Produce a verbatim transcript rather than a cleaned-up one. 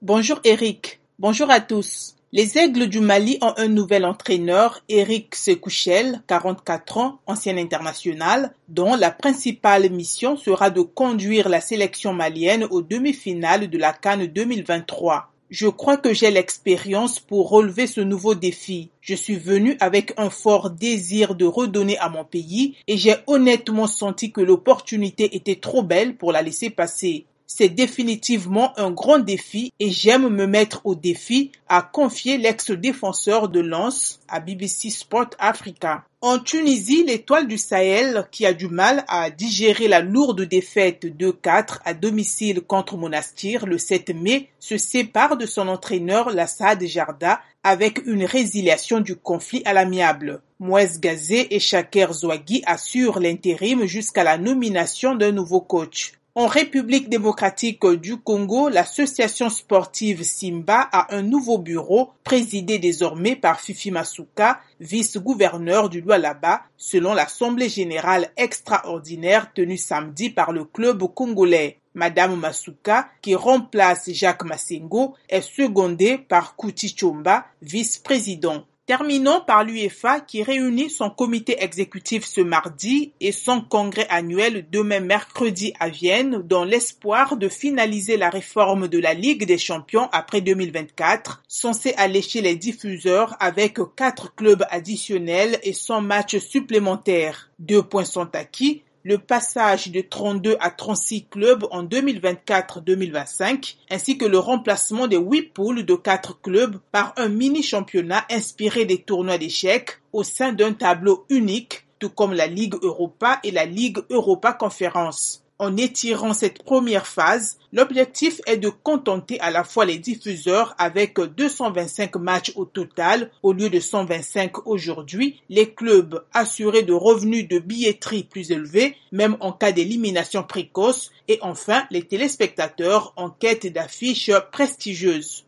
Bonjour Eric, bonjour à tous. Les Aigles du Mali ont un nouvel entraîneur, Eric Sekouchel, quarante-quatre ans, ancien international, dont la principale mission sera de conduire la sélection malienne aux demi-finales de la CAN deux mille vingt-trois. Je crois que j'ai l'expérience pour relever ce nouveau défi. Je suis venu avec un fort désir de redonner à mon pays et j'ai honnêtement senti que l'opportunité était trop belle pour la laisser passer. C'est définitivement un grand défi et j'aime me mettre au défi, a confié l'ex-défenseur de Lens à B B C Sport Africa. En Tunisie, l'étoile du Sahel, qui a du mal à digérer la lourde défaite deux quatre à domicile contre Monastir le sept mai, se sépare de son entraîneur Lassad Jarda avec une résiliation du conflit à l'amiable. Mouez Gazé et Chaker Zouagui assurent l'intérim jusqu'à la nomination d'un nouveau coach. En République démocratique du Congo, l'association sportive Simba a un nouveau bureau, présidé désormais par Fifi Masuka, vice-gouverneur du Lualaba, selon l'Assemblée générale extraordinaire tenue samedi par le club congolais. Madame Masuka, qui remplace Jacques Massengo, est secondée par Kouti Tchomba, vice-président. Terminons par l'UEFA qui réunit son comité exécutif ce mardi et son congrès annuel demain mercredi à Vienne dans l'espoir de finaliser la réforme de la Ligue des champions après deux mille vingt-quatre, censée allécher les diffuseurs avec quatre clubs additionnels et cent matchs supplémentaires. Deux points sont acquis. Le passage de trente-deux à trente-six clubs en deux mille vingt-quatre deux mille vingt-cinq, ainsi que le remplacement des huit poules de quatre clubs par un mini-championnat inspiré des tournois d'échecs au sein d'un tableau unique, tout comme la Ligue Europa et la Ligue Europa Conférence. En étirant cette première phase, l'objectif est de contenter à la fois les diffuseurs avec deux cent vingt-cinq matchs au total au lieu de cent vingt-cinq aujourd'hui, les clubs assurés de revenus de billetterie plus élevés, même en cas d'élimination précoce, et enfin les téléspectateurs en quête d'affiches prestigieuses.